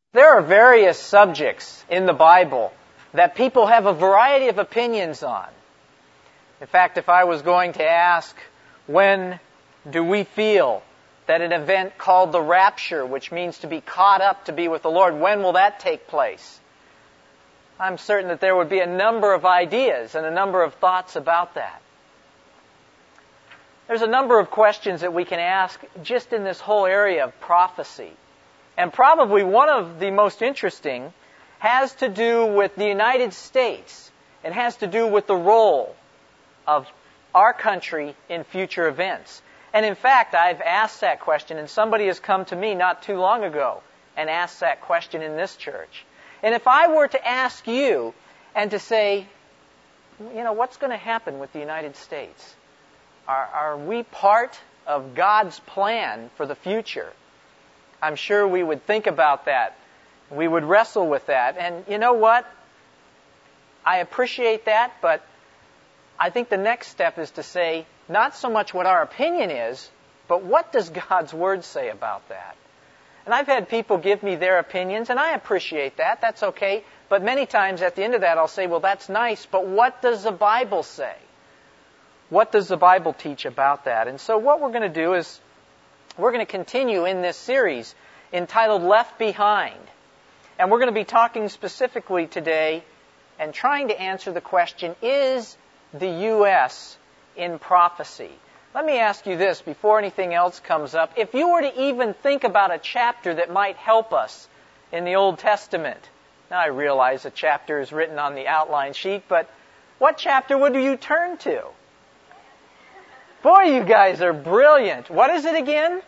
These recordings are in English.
There are various subjects in the Bible that people have a variety of opinions on. In fact, if I was going to ask, when do we feel that an event called the rapture, which means to be caught up to be with the Lord, when will that take place? I'm certain that there would be a number of ideas and a number of thoughts about that. There's a number of questions that we can ask just in this whole area of prophecy. And probably one of the most interesting has to do with the United States. It has to do with the role of our country in future events. And in fact, I've asked that question, and somebody has come to me not too long ago and asked that question in this church. And if I were to ask you and to say, what's going to happen with the United States? Are we part of God's plan for the future? I'm sure we would think about that. We would wrestle with that. And you know what? I appreciate that, but I think the next step is to say, not so much what our opinion is, but what does God's Word say about that? And I've had people give me their opinions, and I appreciate that. That's okay. But many times at the end of that, I'll say, well, that's nice, but what does the Bible say? What does the Bible teach about that? And so what we're going to do is we're going to continue in this series entitled Left Behind. And we're going to be talking specifically today and trying to answer the question, is the U.S. in prophecy? Let me ask you this before anything else comes up. If you were to even think about a chapter that might help us in the Old Testament, now I realize a chapter is written on the outline sheet, but what chapter would you turn to? Boy, you guys are brilliant. What is it again?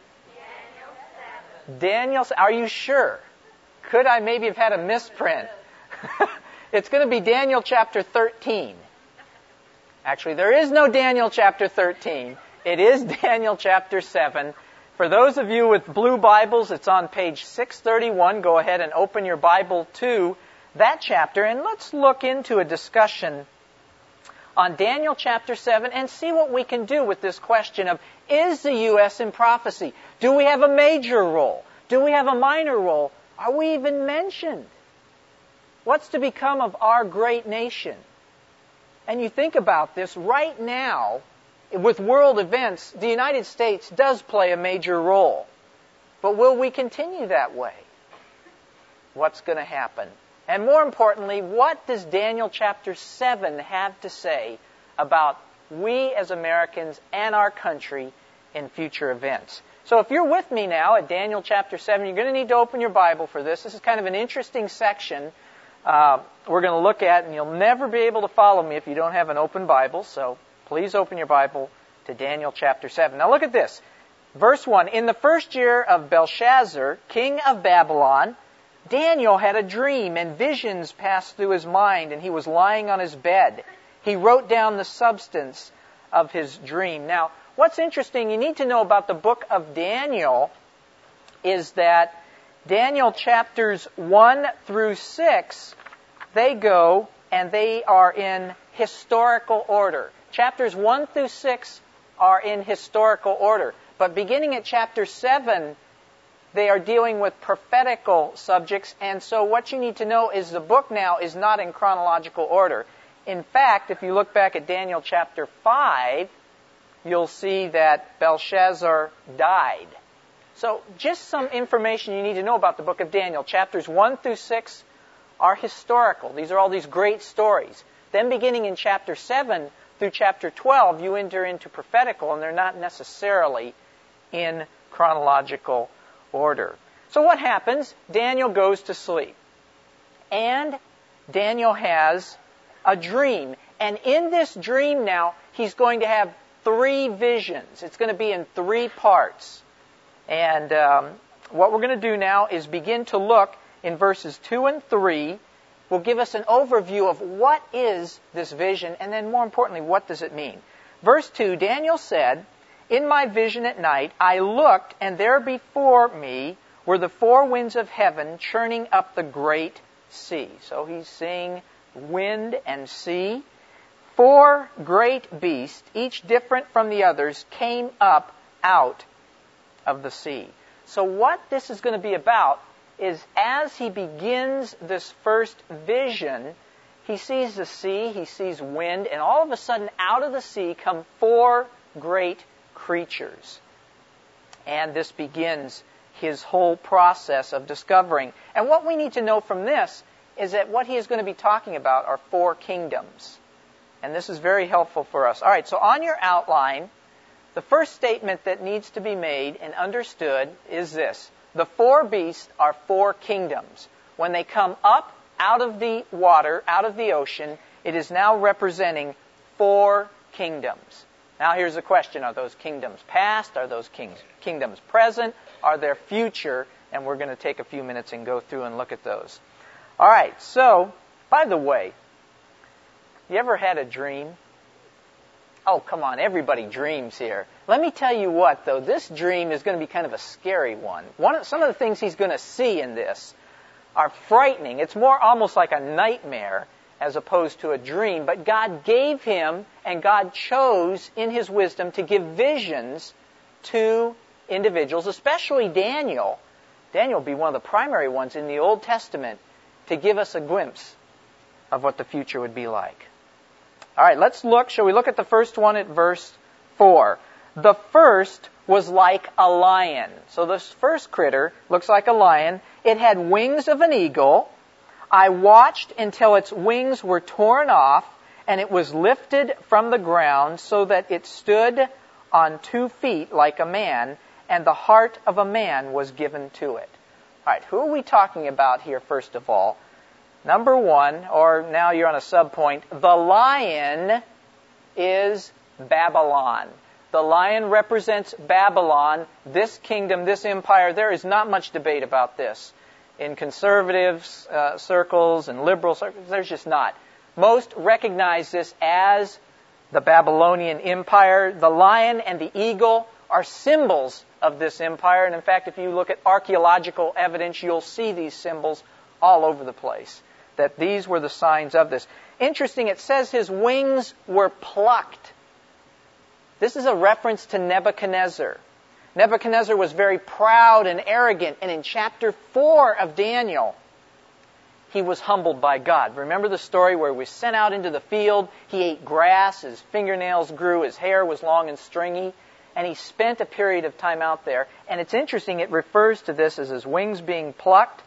Daniel 7. Are you sure? Could I maybe have had a misprint? It's going to be Daniel chapter 13. Actually, there is no Daniel chapter 13. It is Daniel chapter 7. For those of you with blue Bibles, it's on page 631. Go ahead and open your Bible to that chapter, and let's look into a discussion on Daniel chapter 7 and see what we can do with this question of, is the U.S. in prophecy? Do we have a major role? Do we have a minor role? Are we even mentioned? What's to become of our great nation? And you think about this, right now, with world events, the United States does play a major role. But will we continue that way? What's going to happen? And more importantly, what does Daniel chapter 7 have to say about we as Americans and our country in future events? So if you're with me now at Daniel chapter 7, you're going to need to open your Bible for this. This is kind of an interesting section we're going to look at, and you'll never be able to follow me if you don't have an open Bible. So please open your Bible to Daniel chapter 7. Now look at this. Verse 1, in the first year of Belshazzar, king of Babylon, Daniel had a dream, and visions passed through his mind, and he was lying on his bed. He wrote down the substance of his dream. Now, what's interesting, you need to know about the book of Daniel is that Daniel chapters 1 through 6, they go and they are in historical order. Chapters 1 through 6 are in historical order. But beginning at chapter 7, they are dealing with prophetical subjects, and so what you need to know is the book now is not in chronological order. In fact, if you look back at Daniel chapter 5, you'll see that Belshazzar died. So just some information you need to know about the book of Daniel. Chapters 1 through 6 are historical. These are all these great stories. Then beginning in chapter 7 through chapter 12, you enter into prophetical, and they're not necessarily in chronological order. So what happens? Daniel goes to sleep. And Daniel has a dream. And in this dream now, he's going to have 3 visions. It's going to be in 3 parts. And what we're going to do now is begin to look in verses 2 and 3. Will give us an overview of what is this vision, and then more importantly, what does it mean? Verse 2, Daniel said, in my vision at night, I looked, and there before me were the 4 winds of heaven churning up the great sea. So he's seeing wind and sea. 4 great beasts, each different from the others, came up out of the sea. So what this is going to be about is as he begins this first vision, he sees the sea, he sees wind, and all of a sudden out of the sea come 4 great creatures. And this begins his whole process of discovering. And what we need to know from this is that what he is going to be talking about are 4 kingdoms. And this is very helpful for us. All right, so on your outline, the first statement that needs to be made and understood is this. The 4 beasts are 4 kingdoms. When they come up out of the water, out of the ocean, it is now representing 4 kingdoms. Now here's the question. Are those kingdoms past? Are those kingdoms present? Are they future? And we're going to take a few minutes and go through and look at those. All right, so, by the way, you ever had a dream? Oh, come on, everybody dreams here. Let me tell you what, though, this dream is going to be kind of a scary one. Some of the things he's going to see in this are frightening. It's more almost like a nightmare as opposed to a dream. But God gave him, and God chose in his wisdom to give visions to individuals, especially Daniel. Daniel will be one of the primary ones in the Old Testament to give us a glimpse of what the future would be like. All right, let's look. Shall we look at the first one at verse 4? The first was like a lion. So this first critter looks like a lion. It had wings of an eagle. I watched until its wings were torn off, and it was lifted from the ground so that it stood on 2 feet like a man, and the heart of a man was given to it. All right, who are we talking about here, first of all? Number 1, or now you're on a subpoint, the lion is Babylon. The lion represents Babylon, this kingdom, this empire. There is not much debate about this. In conservative circles and liberal circles, there's just not. Most recognize this as the Babylonian Empire. The lion and the eagle are symbols of this empire. And in fact, if you look at archaeological evidence, you'll see these symbols all over the place, that these were the signs of this. Interesting, it says his wings were plucked. This is a reference to Nebuchadnezzar. Nebuchadnezzar was very proud and arrogant, and in chapter 4 of Daniel, he was humbled by God. Remember the story where he was sent out into the field, he ate grass, his fingernails grew, his hair was long and stringy, and he spent a period of time out there. And it's interesting, it refers to this as his wings being plucked,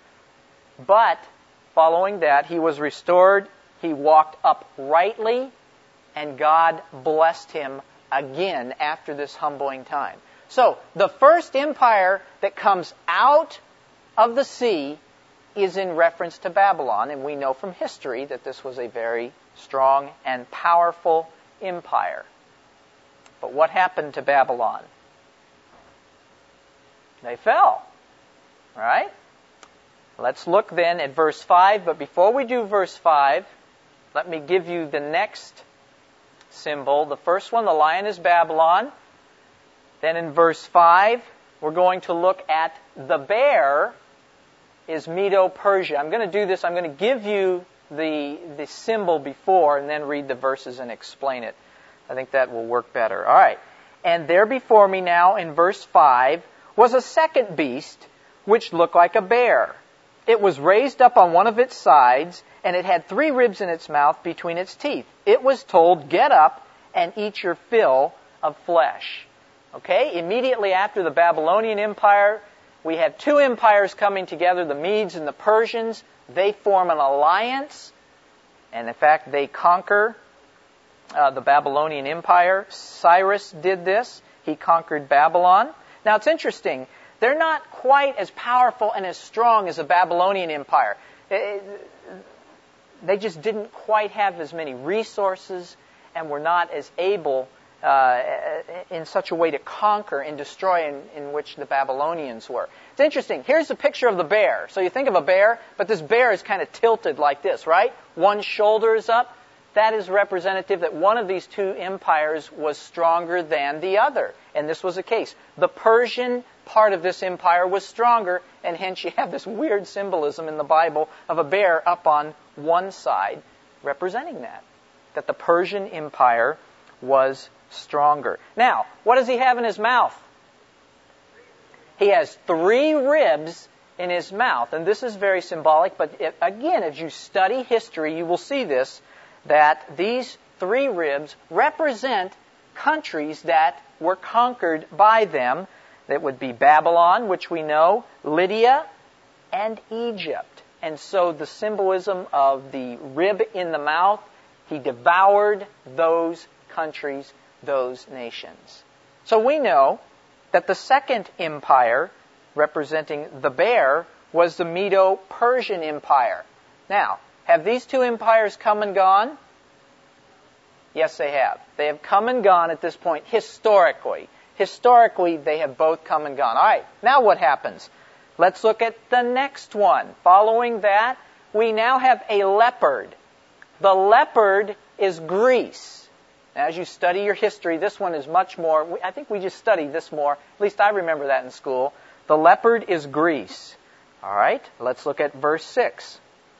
but following that, he was restored, he walked uprightly, and God blessed him again after this humbling time. So, the first empire that comes out of the sea is in reference to Babylon, and we know from history that this was a very strong and powerful empire. But what happened to Babylon? They fell. Right? Let's look then at verse 5, but before we do verse 5, let me give you the next symbol. The first one, the lion, is Babylon. Then in verse 5, we're going to look at the bear is Medo-Persia. I'm going to do this. I'm going to give you the symbol before and then read the verses and explain it. I think that will work better. All right. And there before me now in verse 5 was a second beast which looked like a bear. It was raised up on one of its sides, and it had 3 ribs in its mouth between its teeth. It was told, "Get up and eat your fill of flesh." Okay, immediately after the Babylonian Empire, we have 2 empires coming together, the Medes and the Persians. They form an alliance, and in fact, they conquer the Babylonian Empire. Cyrus did this. He conquered Babylon. Now, it's interesting. They're not quite as powerful and as strong as the Babylonian Empire. They just didn't quite have as many resources and were not as able in such a way to conquer and destroy in which the Babylonians were. It's interesting. Here's a picture of the bear. So you think of a bear, but this bear is kind of tilted like this, right? One shoulder is up. That is representative that one of these 2 empires was stronger than the other. And this was the case. The Persian part of this empire was stronger, and hence you have this weird symbolism in the Bible of a bear up on one side representing that the Persian Empire was stronger. Now, what does he have in his mouth? He has 3 ribs in his mouth. And this is very symbolic, but again, as you study history, you will see this, that these 3 ribs represent countries that were conquered by them. That would be Babylon, which we know, Lydia, and Egypt. And so the symbolism of the rib in the mouth, he devoured those countries, those nations. So we know that the second empire, representing the bear, was the Medo-Persian Empire. Now, have these 2 empires come and gone? Yes, they have. They have come and gone at this point historically. Historically, they have both come and gone. All right, now what happens? Let's look at the next one. Following that, we now have a leopard. The leopard is Greece. As you study your history, this one is much more, I think we just studied this more, at least I remember that in school. The leopard is Greece. All right, let's look at verse 6.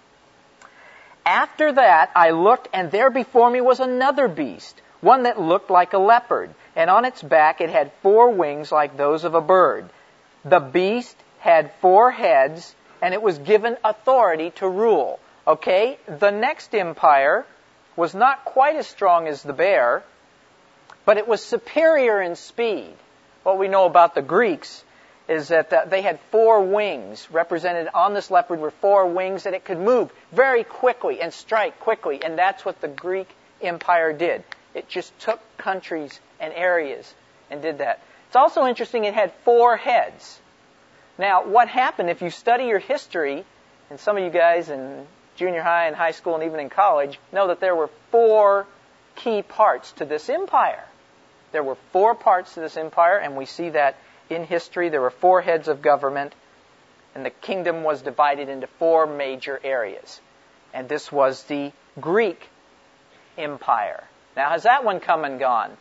After that I looked, and there before me was another beast, one that looked like a leopard, and on its back it had 4 wings like those of a bird. The beast had 4 heads, and it was given authority to rule. Okay, the next empire was not quite as strong as the bear, but it was superior in speed. What we know about the Greeks is that they had 4 wings. Represented on this leopard were 4 wings, that it could move very quickly and strike quickly. And that's what the Greek Empire did. It just took countries and areas and did that. It's also interesting it had 4 heads. Now, what happened, if you study your history, and some of you guys in junior high and high school and even in college know that there were 4 key parts to this empire. There were 4 parts to this empire, and we see that in history. There were 4 heads of government, and the kingdom was divided into 4 major areas. And this was the Greek Empire. Now, has that one come and gone?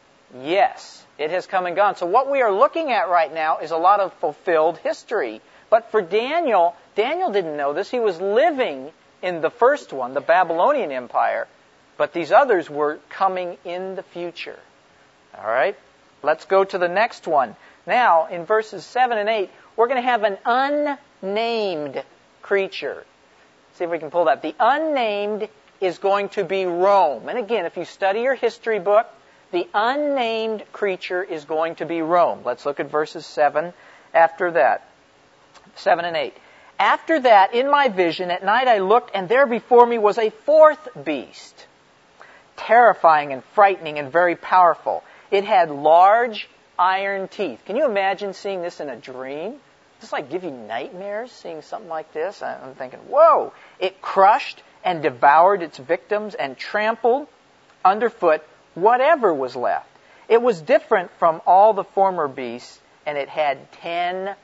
Yes, it has come and gone. So what we are looking at right now is a lot of fulfilled history. But for Daniel, Daniel didn't know this. He was living in the first one, the Babylonian Empire, but these others were coming in the future. All right, let's go to the next one. Now, in verses 7 and 8, we're going to have an unnamed creature. See if we can pull that. The unnamed is going to be Rome. And again, if you study your history book, the unnamed creature is going to be Rome. Let's look at verses 7 after that. 7 and 8. After that, in my vision, at night I looked, and there before me was a 4th beast, terrifying and frightening and very powerful. It had large iron teeth. Can you imagine seeing this in a dream? Just like give you nightmares, seeing something like this. I'm thinking, whoa! It crushed and devoured its victims and trampled underfoot whatever was left. It was different from all the former beasts, and it had 10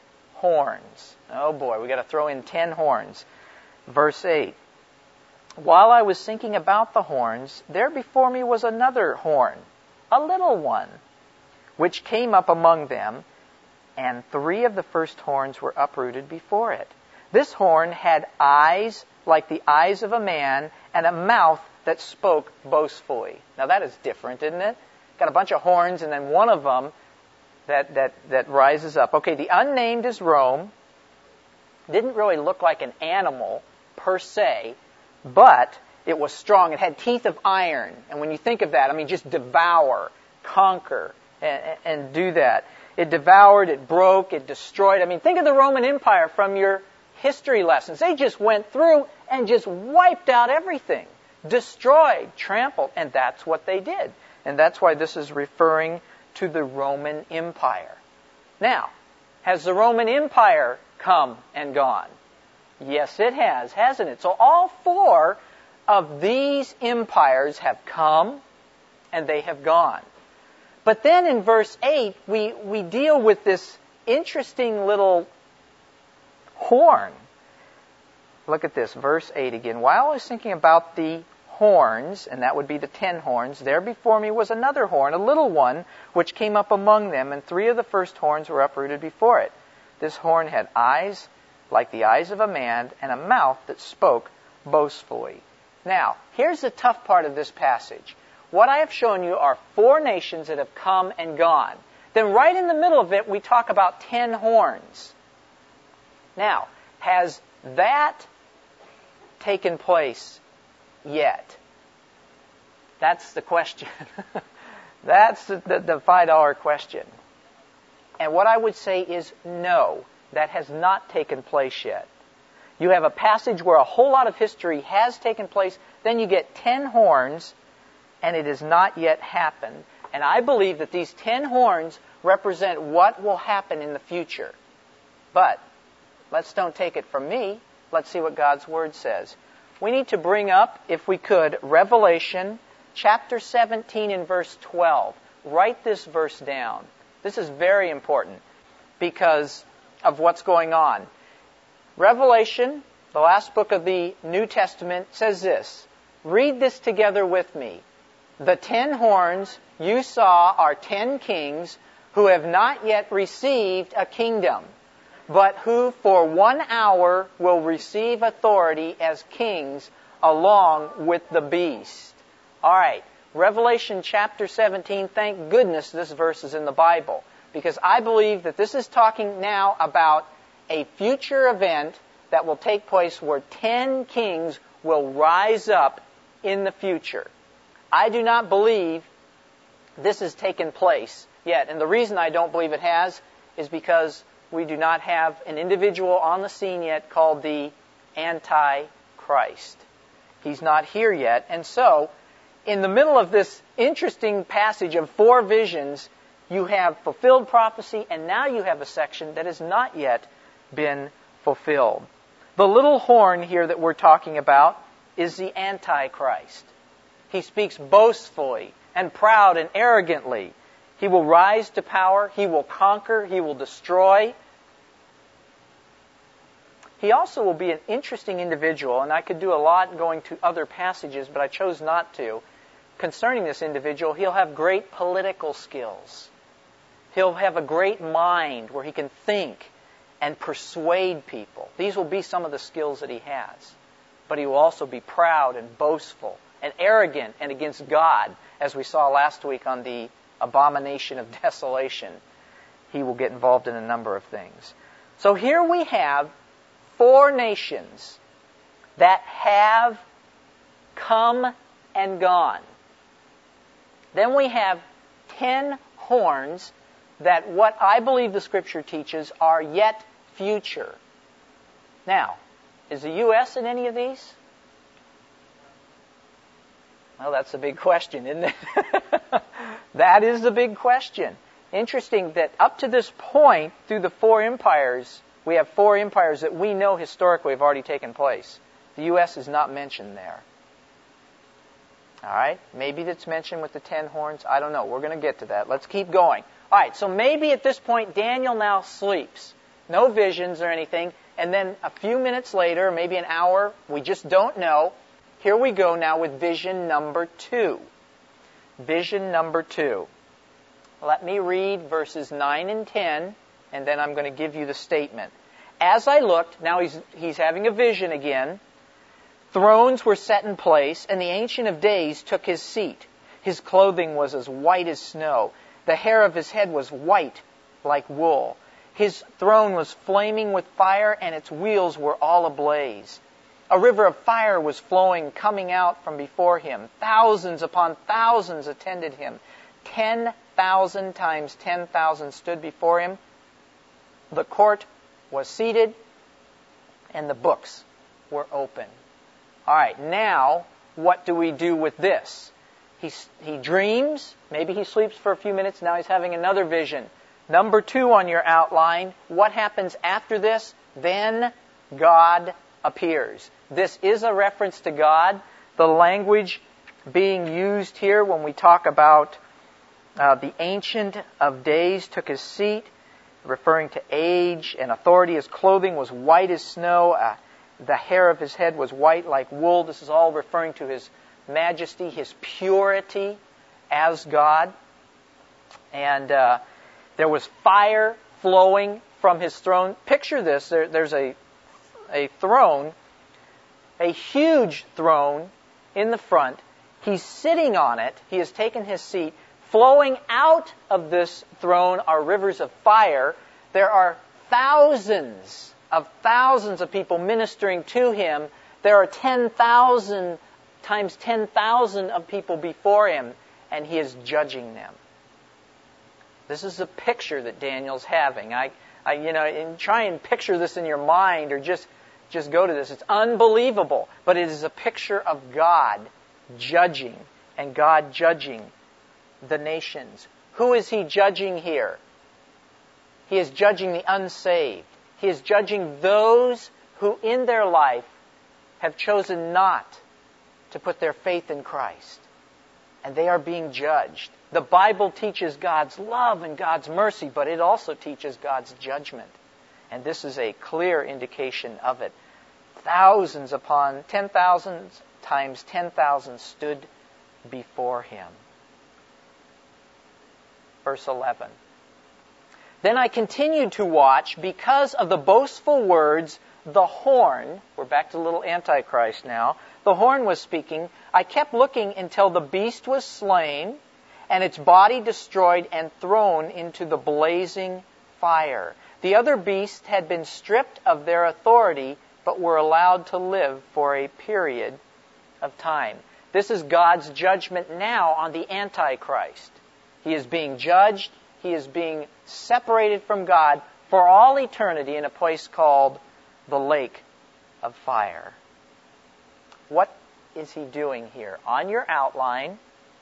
horns. Oh boy, we got to throw in 10 horns. Verse 8. While I was thinking about the horns, there before me was another horn, a little one, which came up among them, and 3 of the first horns were uprooted before it. This horn had eyes like the eyes of a man, and a mouth that spoke boastfully. Now that is different, isn't it? Got a bunch of horns, and then one of them that rises up. Okay, the unnamed is Rome. Didn't really look like an animal per se, but it was strong. It had teeth of iron. And when you think of that, I mean, just devour, conquer, and do that. It devoured, it broke, it destroyed. I mean, think of the Roman Empire from your history lessons. They just went through and just wiped out everything. Destroyed, trampled, and that's what they did. And that's why this is referring to the Roman Empire. Now, has the Roman Empire come and gone? Yes, it has, hasn't it? So all 4 of these empires have come and they have gone. But then in verse 8, we deal with this interesting little horn. Look at this, verse 8 again. While I was thinking about the horns, and that would be the 10 horns, there before me was another horn, a little one, which came up among them, and 3 of the first horns were uprooted before it. This horn had eyes like the eyes of a man, and a mouth that spoke boastfully. Now, here's the tough part of this passage. What I have shown you are 4 nations that have come and gone. Then right in the middle of it, we talk about 10 horns. Now, has that taken place yet? That's the question. That's the $5 question. And what I would say is no, that has not taken place yet. You have a passage where a whole lot of history has taken place, then you get 10 horns, and it has not yet happened. And I believe that these 10 horns represent what will happen in the future. But don't take it from me. Let's see what God's Word says. We need to bring up, if we could, Revelation chapter 17 and verse 12. Write this verse down. This is very important because of what's going on. Revelation, the last book of the New Testament, says this. Read this together with me. The 10 horns you saw are 10 kings who have not yet received a kingdom, but who for 1 hour will receive authority as kings along with the beast. All right, Revelation chapter 17, thank goodness this verse is in the Bible, because I believe that this is talking now about a future event that will take place where 10 kings will rise up in the future. I do not believe this has taken place yet. And the reason I don't believe it has is because we do not have an individual on the scene yet called the Antichrist. He's not here yet. And so, in the middle of this interesting passage of 4 visions, you have fulfilled prophecy, and now you have a section that has not yet been fulfilled. The little horn here that we're talking about is the Antichrist. He speaks boastfully and proud and arrogantly. He will rise to power. He will conquer. He will destroy. He also will be an interesting individual, and I could do a lot going to other passages, but I chose not to. Concerning this individual, he'll have great political skills. He'll have a great mind where he can think and persuade people. These will be some of the skills that he has. But he will also be proud and boastful and arrogant and against God, as we saw last week on the abomination of desolation. He will get involved in a number of things. So here we have 4 nations that have come and gone. Then we have 10 horns that what I believe the Scripture teaches are yet future. Now, is the U.S. in any of these? Well, that's a big question, isn't it? That is the big question. Interesting that up to this point, through the 4 empires, we have 4 empires that we know historically have already taken place. The U.S. is not mentioned there. All right? Maybe it's mentioned with the 10 horns. I don't know. We're going to get to that. Let's keep going. All right, so maybe at this point, Daniel now sleeps. No visions or anything. And then a few minutes later, maybe an hour, we just don't know. Here we go now with vision number 2. Vision number 2. Let me read verses 9 and 10, and then I'm going to give you the statement. As I looked, now he's having a vision again. Thrones were set in place, and the Ancient of Days took his seat. His clothing was as white as snow. The hair of his head was white like wool. His throne was flaming with fire, and its wheels were all ablaze. A river of fire was flowing, coming out from before him. Thousands upon thousands attended him. 10,000 times 10,000 stood before him. The court was seated, and the books were open. All right, now what do we do with this? He dreams. Maybe he sleeps for a few minutes. Now he's having another vision. Number 2 on your outline. What happens after this? Then God appears. This is a reference to God. The language being used here when we talk about the Ancient of Days took his seat, referring to age and authority. His clothing was white as snow. The hair of his head was white like wool. This is all referring to his majesty, his purity as God. And there was fire flowing from his throne. Picture this. There's a throne, a huge throne in the front. He's sitting on it. He has taken his seat. Flowing out of this throne are rivers of fire. There are thousands of thousands of people ministering to him, there are 10,000 times 10,000 of people before him, and he is judging them. This is the picture that Daniel's having. Try and picture this in your mind, or just go to this. It's unbelievable, but it is a picture of God judging, and God judging the nations. Who is he judging here? He is judging the unsaved. He is judging those who in their life have chosen not to put their faith in Christ. And they are being judged. The Bible teaches God's love and God's mercy, but it also teaches God's judgment. And this is a clear indication of it. Thousands upon 10,000 times 10,000 stood before him. Verse 11. Then I continued to watch because of the boastful words the horn, we're back to little Antichrist now, the horn was speaking. I kept looking until the beast was slain and its body destroyed and thrown into the blazing fire. The other beasts had been stripped of their authority but were allowed to live for a period of time. This is God's judgment now on the Antichrist. He is being judged. He is being separated from God for all eternity in a place called the lake of fire. What is he doing here? On your outline,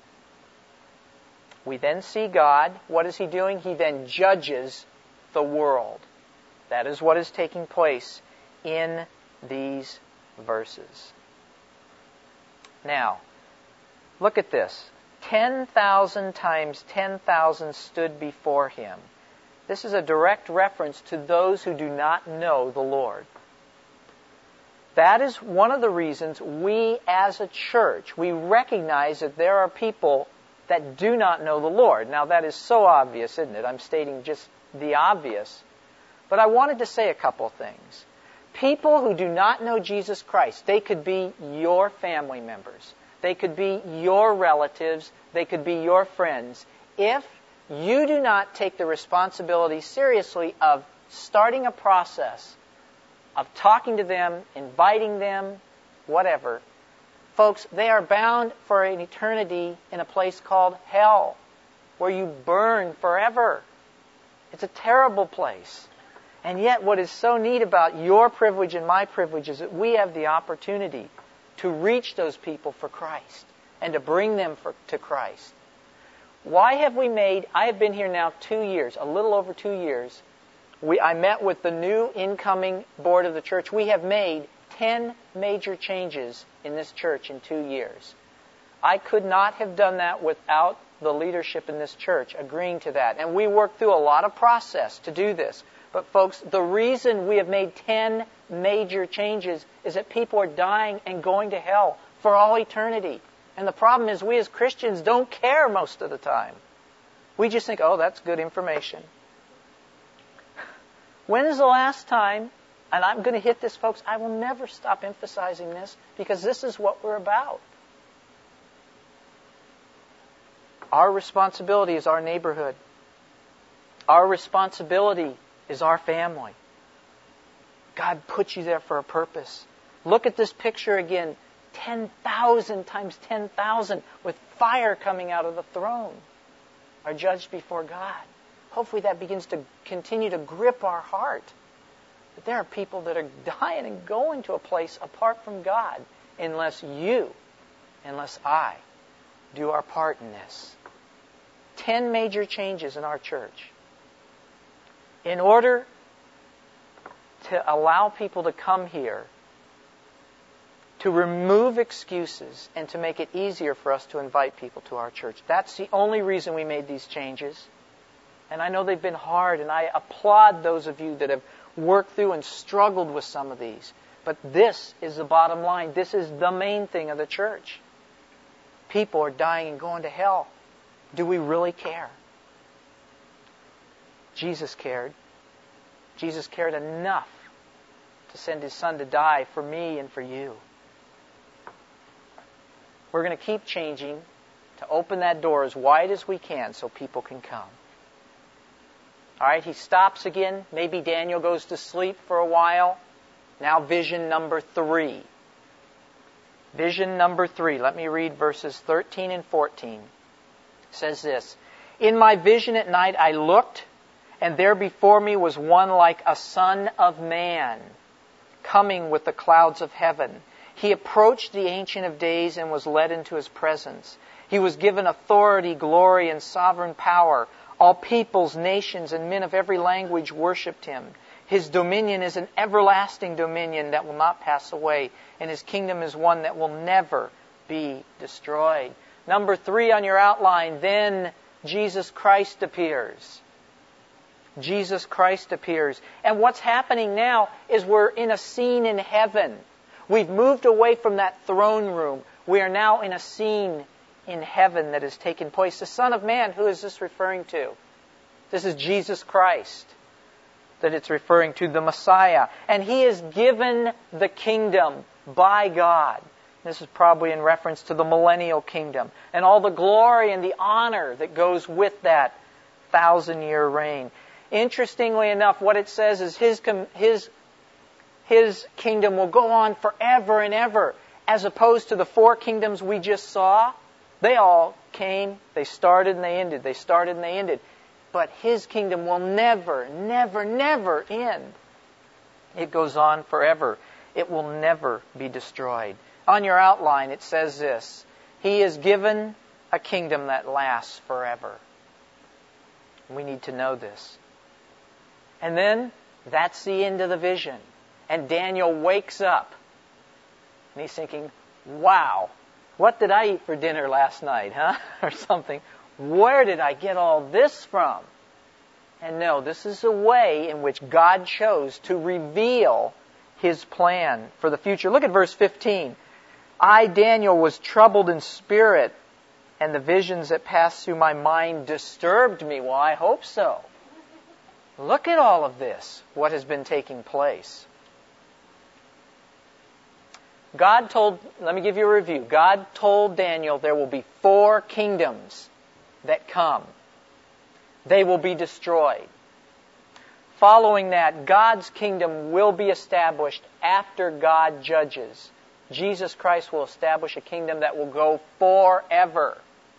we then see God. What is he doing? He then judges the world. That is what is taking place in these verses. Now, look at this. 10,000 times 10,000 stood before him. This is a direct reference to those who do not know the Lord. That is one of the reasons we as a church, we recognize that there are people that do not know the Lord. Now that is so obvious, isn't it? I'm stating just the obvious. But I wanted to say a couple things. People who do not know Jesus Christ, they could be your family members. They could be your relatives. They could be your friends. If you do not take the responsibility seriously of starting a process of talking to them, inviting them, whatever, folks, they are bound for an eternity in a place called hell, where you burn forever. It's a terrible place. And yet what is so neat about your privilege and my privilege is that we have the opportunity to reach those people for Christ and to bring them to Christ. Why have we made, I have been here now 2 years, a little over 2 years. I met with the new incoming board of the church. We have made 10 major changes in this church in 2 years. I could not have done that without the leadership in this church agreeing to that. And we worked through a lot of process to do this. But folks, the reason we have made 10 major changes is that people are dying and going to hell for all eternity. And the problem is we as Christians don't care most of the time. We just think, oh, that's good information. When is the last time, and I'm going to hit this, folks, I will never stop emphasizing this because this is what we're about. Our responsibility is our neighborhood. Our responsibility is our family. God put you there for a purpose. Look at this picture again. 10,000 times 10,000 with fire coming out of the throne are judged before God. Hopefully that begins to continue to grip our heart. But there are people that are dying and going to a place apart from God unless I do our part in this. 10 major changes in our church. In order to allow people to come here, to remove excuses, and to make it easier for us to invite people to our church. That's the only reason we made these changes. And I know they've been hard, and I applaud those of you that have worked through and struggled with some of these. But this is the bottom line. This is the main thing of the church. People are dying and going to hell. Do we really care? Jesus cared. Jesus cared enough to send His Son to die for me and for you. We're going to keep changing to open that door as wide as we can so people can come. All right, he stops again. Maybe Daniel goes to sleep for a while. Now vision number 3. Vision number 3. Let me read verses 13 and 14. It says this, "In my vision at night I looked, and there before me was one like a son of man, coming with the clouds of heaven. He approached the Ancient of Days and was led into his presence. He was given authority, glory, and sovereign power. All peoples, nations, and men of every language worshipped him. His dominion is an everlasting dominion that will not pass away, and his kingdom is one that will never be destroyed." Number 3 on your outline, then Jesus Christ appears. Jesus Christ appears. And what's happening now is we're in a scene in heaven. We've moved away from that throne room. We are now in a scene in heaven that has taken place. The Son of Man, who is this referring to? This is Jesus Christ that it's referring to, the Messiah. And He is given the kingdom by God. This is probably in reference to the millennial kingdom and all the glory and the honor that goes with that 1,000-year reign. Interestingly enough, what it says is His kingdom will go on forever and ever, as opposed to the 4 kingdoms we just saw. They all came, they started and they ended. They started and they ended. But His kingdom will never, never, never end. It goes on forever. It will never be destroyed. On your outline, it says this, He is given a kingdom that lasts forever. We need to know this. And then, that's the end of the vision. And Daniel wakes up. And he's thinking, wow, what did I eat for dinner last night, huh? Or something. Where did I get all this from? And no, this is a way in which God chose to reveal His plan for the future. Look at verse 15. "I, Daniel, was troubled in spirit, and the visions that passed through my mind disturbed me." Well, I hope so. Look at all of this, what has been taking place. Let me give you a review. God told Daniel there will be 4 kingdoms that come. They will be destroyed. Following that, God's kingdom will be established after God judges. Jesus Christ will establish a kingdom that will go forever.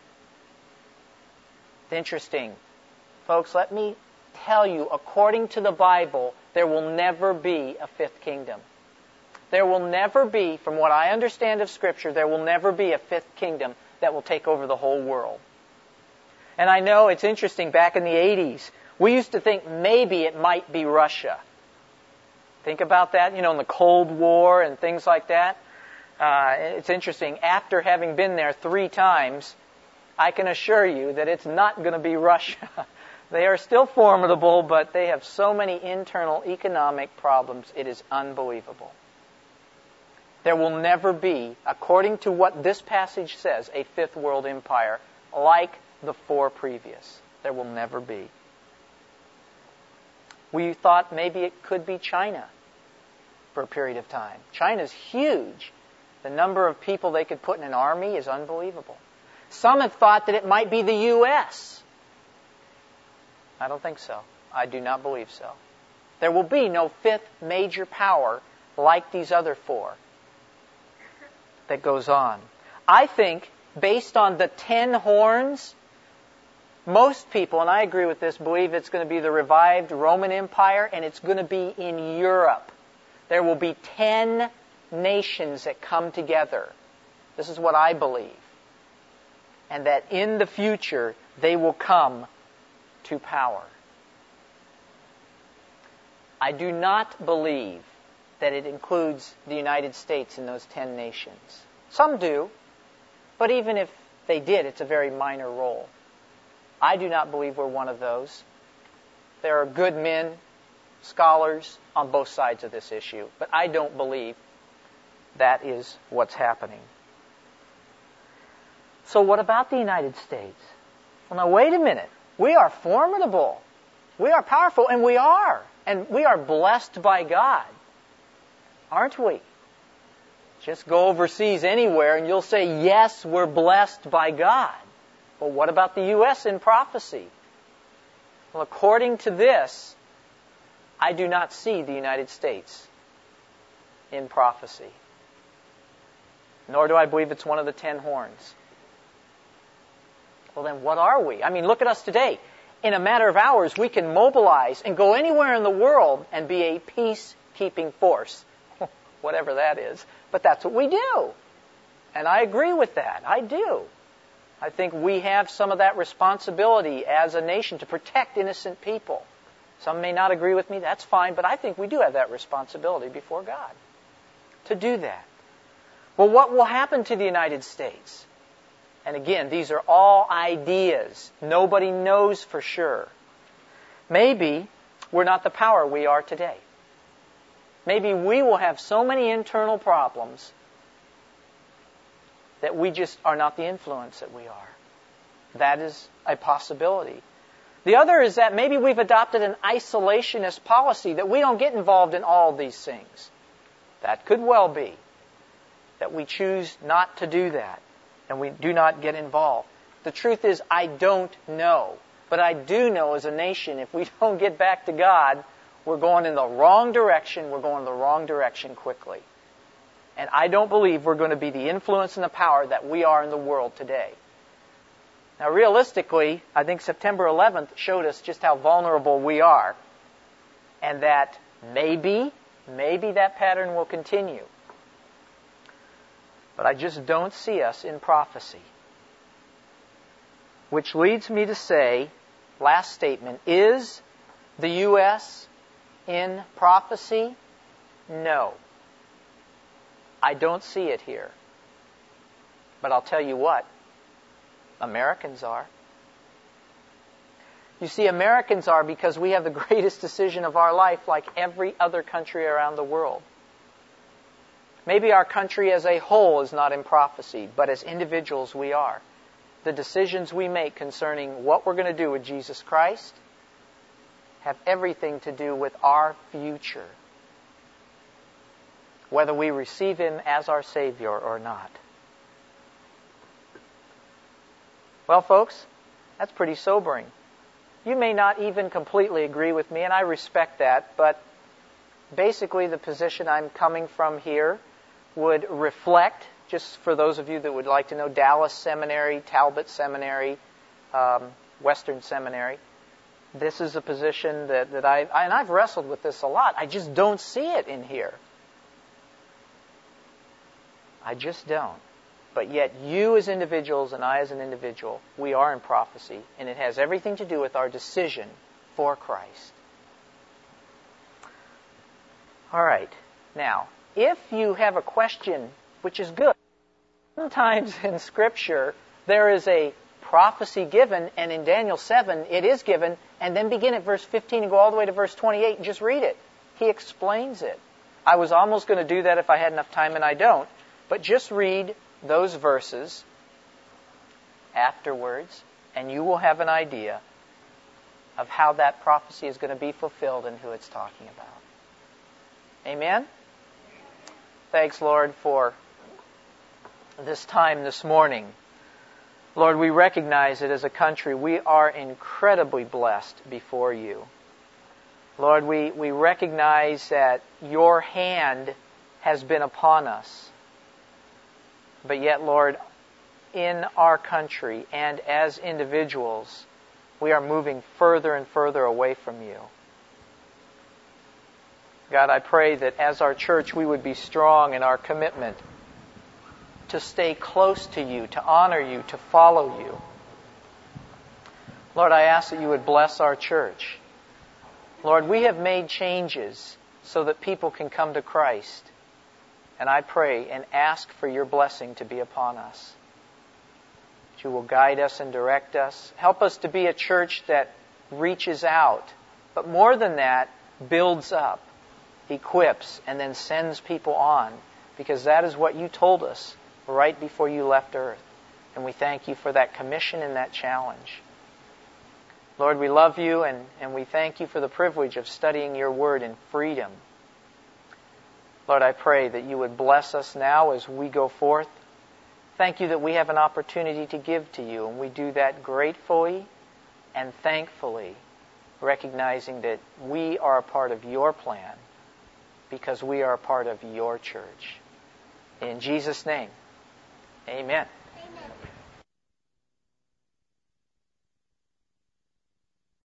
It's interesting. Folks, let me tell you, according to the Bible, there will never be a 5th kingdom. There will never be, from what I understand of Scripture, there will never be a 5th kingdom that will take over the whole world. And I know it's interesting, back in the 80s, we used to think maybe it might be Russia. Think about that, in the Cold War and things like that. It's interesting. After having been there 3 times, I can assure you that it's not going to be Russia. They are still formidable, but they have so many internal economic problems, it is unbelievable. There will never be, according to what this passage says, a 5th world empire like the 4 previous. There will never be. We thought maybe it could be China for a period of time. China's huge. The number of people they could put in an army is unbelievable. Some have thought that it might be the U.S. I don't think so. I do not believe so. There will be no 5th major power like these other 4 that goes on. I think, based on the 10 horns, most people, and I agree with this, believe it's going to be the revived Roman Empire, and it's going to be in Europe. There will be 10 nations that come together. This is what I believe. And that in the future, they will come to power. I do not believe that it includes the United States in those 10 nations. Some do, but even if they did, it's a very minor role. I do not believe we're one of those. There are good men, scholars on both sides of this issue, but I don't believe that is what's happening. So what about the United States? Well, now wait a minute. We are formidable. We are powerful, and we are. And we are blessed by God. Aren't we? Just go overseas anywhere and you'll say, yes, we're blessed by God. But what about the U.S. in prophecy? Well, according to this, I do not see the United States in prophecy. Nor do I believe it's one of the 10 horns. Well, then what are we? I mean, look at us today. In a matter of hours, we can mobilize and go anywhere in the world and be a peacekeeping force. Whatever that is. But that's what we do. And I agree with that. I do. I think we have some of that responsibility as a nation to protect innocent people. Some may not agree with me. That's fine. But I think we do have that responsibility before God to do that. Well, what will happen to the United States? And again, these are all ideas. Nobody knows for sure. Maybe we're not the power we are today. Maybe we will have so many internal problems that we just are not the influence that we are. That is a possibility. The other is that maybe we've adopted an isolationist policy that we don't get involved in all these things. That could well be. That we choose not to do that. And we do not get involved. The truth is, I don't know. But I do know as a nation, if we don't get back to God, we're going in the wrong direction. We're going in the wrong direction quickly. And I don't believe we're going to be the influence and the power that we are in the world today. Now, realistically, I think September 11th showed us just how vulnerable we are. And that maybe that pattern will continue. But I just don't see us in prophecy. Which leads me to say, last statement, is the U.S. in prophecy? No. I don't see it here. But I'll tell you what, Americans are. You see, Americans are because we have the greatest decision of our life like every other country around the world. Maybe our country as a whole is not in prophecy, but as individuals we are. The decisions we make concerning what we're going to do with Jesus Christ have everything to do with our future, whether we receive Him as our Savior or not. Well, folks, that's pretty sobering. You may not even completely agree with me, and I respect that, but basically the position I'm coming from here would reflect, just for those of you that would like to know, Dallas Seminary, Talbot Seminary, Western Seminary. This is a position that I've wrestled with this a lot. I just don't see it in here. I just don't. But yet you as individuals and I as an individual, we are in prophecy, and it has everything to do with our decision for Christ. All right. Now, if you have a question, which is good, sometimes in Scripture there is a prophecy given, and in Daniel 7 it is given, and then begin at verse 15 and go all the way to verse 28 and just read it. He explains it. I was almost going to do that if I had enough time, and I don't. But just read those verses afterwards, and you will have an idea of how that prophecy is going to be fulfilled and who it's talking about. Amen? Thanks, Lord, for this time this morning. Lord, we recognize that as a country we are incredibly blessed before you. Lord, we recognize that your hand has been upon us. But yet, Lord, in our country and as individuals, we are moving further and further away from you. God, I pray that as our church we would be strong in our commitment to stay close to you, to honor you, to follow you. Lord, I ask that you would bless our church. Lord, we have made changes so that people can come to Christ. And I pray and ask for your blessing to be upon us. That you will guide us and direct us. Help us to be a church that reaches out. But more than that, builds up, equips, and then sends people on. Because that is what you told us right before you left earth. And we thank you for that commission and that challenge. Lord, we love you and we thank you for the privilege of studying your word in freedom. Lord, I pray that you would bless us now as we go forth. Thank you that we have an opportunity to give to you, and we do that gratefully and thankfully recognizing that we are a part of your plan because we are a part of your church. In Jesus' name, amen.